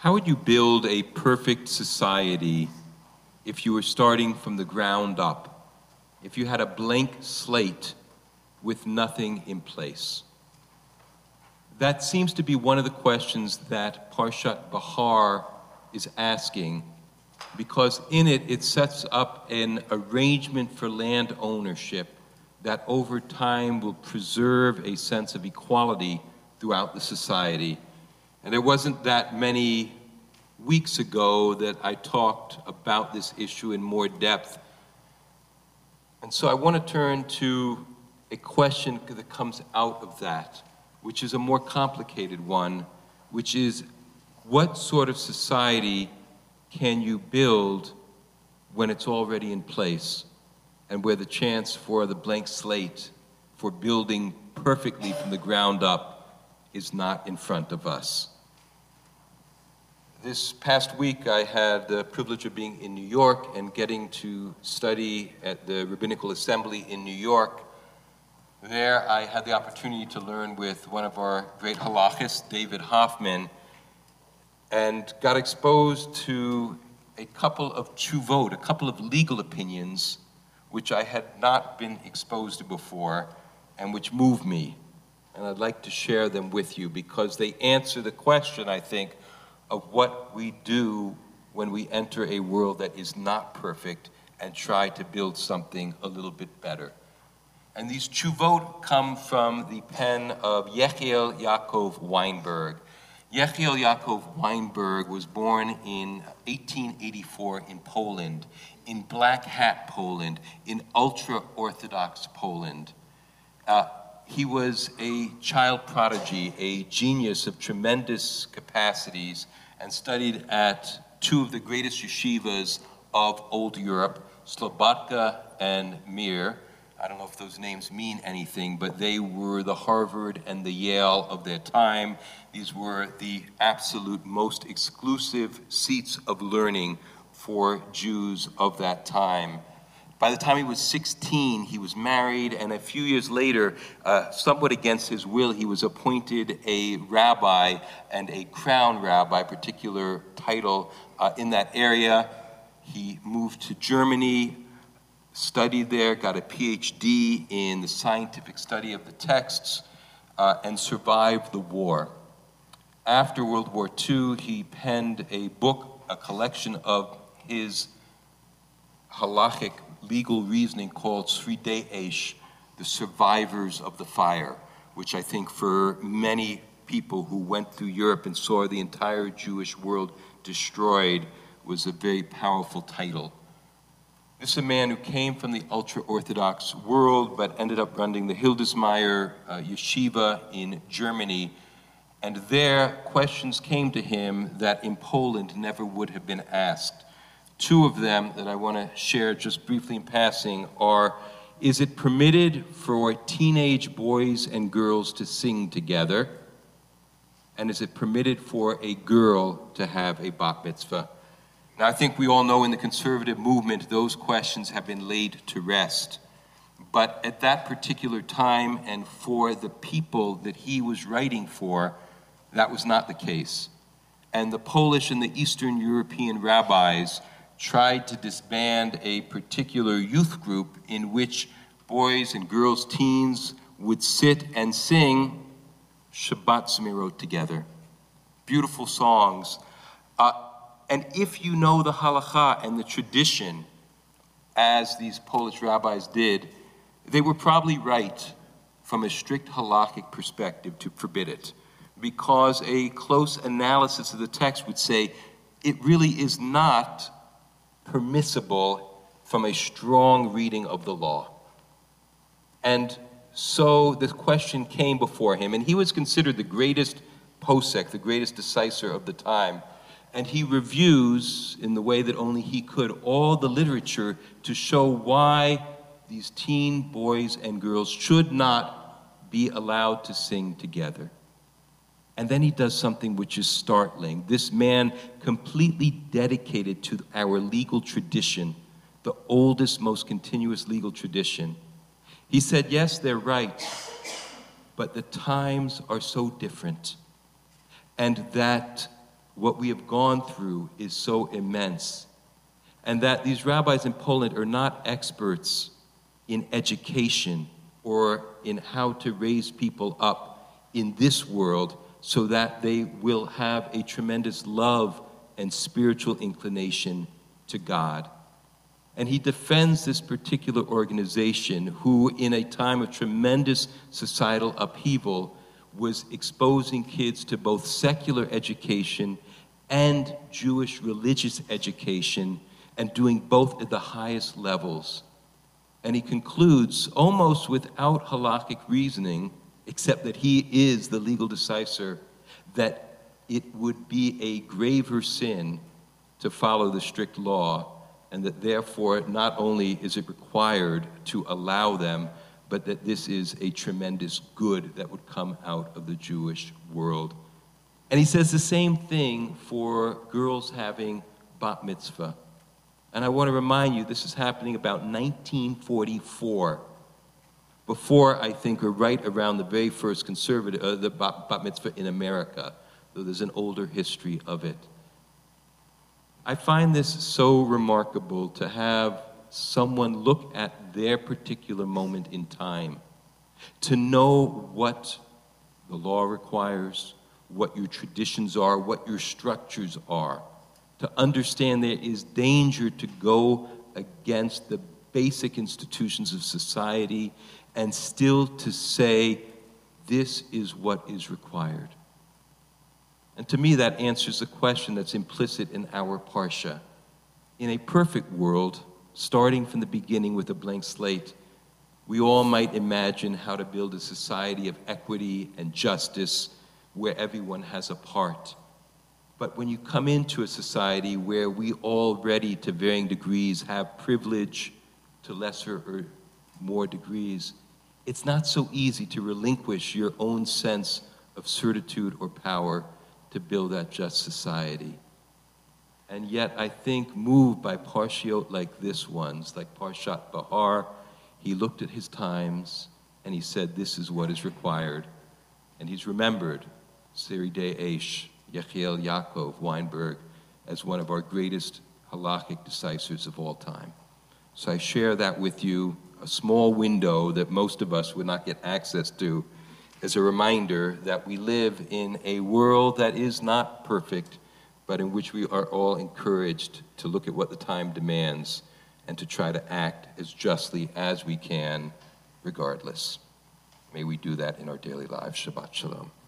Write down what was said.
How would you build a perfect society if you were starting from the ground up? If you had a blank slate with nothing in place? That seems to be one of the questions that Parshat Bahar is asking, because in it, it sets up an arrangement for land ownership that over time will preserve a sense of equality throughout the society. And there wasn't that many weeks ago that I talked about this issue in more depth. And so I want to turn to a question that comes out of that, which is a more complicated one, which is, what sort of society can you build when it's already in place, and where the chance for the blank slate for building perfectly from the ground up is not in front of us? This past week, I had the privilege of being in New York and getting to study at the Rabbinical Assembly in New York. There, I had the opportunity to learn with one of our great halachists, David Hoffman, and got exposed to a couple of tshuvot, a couple of legal opinions, which I had not been exposed to before, and which moved me. And I'd like to share them with you because they answer the question, I think, of what we do when we enter a world that is not perfect and try to build something a little bit better. And these tshuvot come from the pen of Yechiel Yaakov Weinberg. Yechiel Yaakov Weinberg was born in 1884 in Poland, in Black Hat Poland, in ultra-Orthodox Poland. He was a child prodigy, a genius of tremendous capacities, and studied at two of the greatest yeshivas of old Europe, Slobodka and Mir. I don't know if those names mean anything, but they were the Harvard and the Yale of their time. These were the absolute most exclusive seats of learning for Jews of that time. By the time he was 16, he was married, and a few years later, somewhat against his will, he was appointed a rabbi and a crown rabbi, particular title in that area. He moved to Germany, studied there, got a PhD in the scientific study of the texts, and survived the war. After World War II, he penned a book, a collection of his halachic legal reasoning called Sridei Eish, The Survivors of the Fire, which I think for many people who went through Europe and saw the entire Jewish world destroyed was a very powerful title. This is a man who came from the ultra-Orthodox world, but ended up running the Hildesmeyer yeshiva in Germany. And there, questions came to him that in Poland never would have been asked. Two of them that I want to share just briefly in passing are, is it permitted for teenage boys and girls to sing together? And is it permitted for a girl to have a bat mitzvah? Now, I think we all know in the conservative movement, those questions have been laid to rest. But at that particular time and for the people that he was writing for, that was not the case. And the Polish and the Eastern European rabbis tried to disband a particular youth group in which boys and girls, teens, would sit and sing Shabbat Zmirot together. Beautiful songs. And if you know the halakha and the tradition, as these Polish rabbis did, they were probably right from a strict halakhic perspective to forbid it, because a close analysis of the text would say it really is not permissible from a strong reading of the law. And so the question came before him, and he was considered the greatest posek, the greatest decisor of the time. And he reviews, in the way that only he could, all the literature to show why these teen boys and girls should not be allowed to sing together. And then he does something which is startling. This man, completely dedicated to our legal tradition, the oldest, most continuous legal tradition. He said, yes, they're right, but the times are so different. And that what we have gone through is so immense, and that these rabbis in Poland are not experts in education or in how to raise people up in this world so that they will have a tremendous love and spiritual inclination to God. And he defends this particular organization who, in a time of tremendous societal upheaval, was exposing kids to both secular education and Jewish religious education, and doing both at the highest levels. And he concludes, almost without halakhic reasoning, except that he is the legal decisor, that it would be a graver sin to follow the strict law, and that therefore not only is it required to allow them, but that this is a tremendous good that would come out of the Jewish world. And he says the same thing for girls having bat mitzvah. And I want to remind you, this is happening about 1944, before, I think, or right around the very first the bat mitzvah in America, though there's an older history of it. I find this so remarkable to have someone look at their particular moment in time, to know what the law requires, what your traditions are, what your structures are, to understand there is danger to go against the basic institutions of society and still to say, this is what is required. And to me, that answers the question that's implicit in our Parsha. In a perfect world, starting from the beginning with a blank slate, we all might imagine how to build a society of equity and justice where everyone has a part. But when you come into a society where we already, to varying degrees, have privilege to lesser or more degrees, it's not so easy to relinquish your own sense of certitude or power to build that just society. And yet, I think, moved by parshiot like this one's, like Parshat Bahar, he looked at his times and he said, this is what is required. And he's remembered, Seridei Eish, Yechiel Yaakov Weinberg, as one of our greatest halakhic decisors of all time. So I share that with you, a small window that most of us would not get access to, as a reminder that we live in a world that is not perfect, but in which we are all encouraged to look at what the time demands and to try to act as justly as we can, regardless. May we do that in our daily lives. Shabbat Shalom.